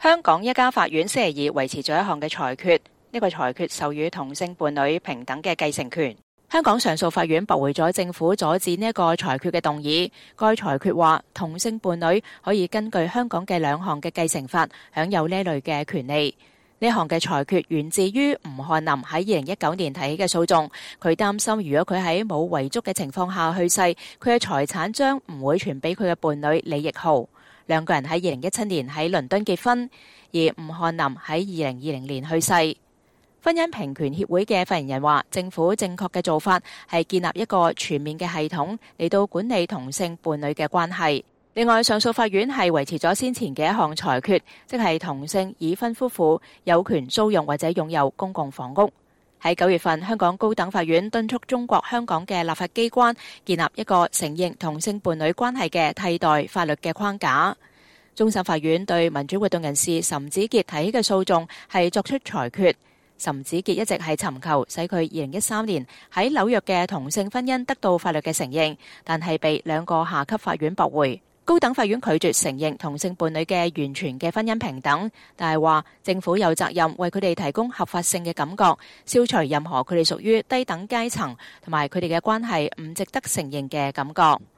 香港一家法院星期二維持咗一項嘅裁決，呢個裁決授予同性伴侶平等嘅繼承權。香港上訴法院駁回咗政府阻止呢一個裁決嘅動議。該裁決話，同性伴侶可以根據香港嘅兩項嘅繼承法享有呢類嘅權利。呢項嘅裁決源自於吳漢林喺2019年提起嘅訴訟，佢擔心如果佢喺冇遺囑嘅情況下去世，佢嘅財產將唔會傳俾佢嘅伴侶李奕浩。兩個人喺2017年喺倫敦結婚，而吳漢林喺2020年去世。婚姻平權協會嘅發言人話，政府正確嘅做法係建立一個全面嘅系統嚟到管理同性伴侶嘅關係。另外，上訴法院係維持咗先前嘅一項裁決，即係同性已婚夫婦有權租用或者擁有公共房屋。喺9月份，香港高等法院敦促中國香港嘅立法機關建立一個承認同性伴侶關係嘅替代法律嘅框架。終審法院對民主活動人士岑子傑提起嘅訴訟係作出裁決。岑子傑一直係尋求使佢2013年喺紐約嘅同性婚姻得到法律嘅承認，但係被兩個下級法院駁回。高等法院拒絕承認同性伴侶嘅完全嘅婚姻平等，但係話政府有責任為佢哋提供合法性嘅感覺，消除任何佢哋屬於低等階層同埋佢哋嘅關係唔值得承認嘅感覺。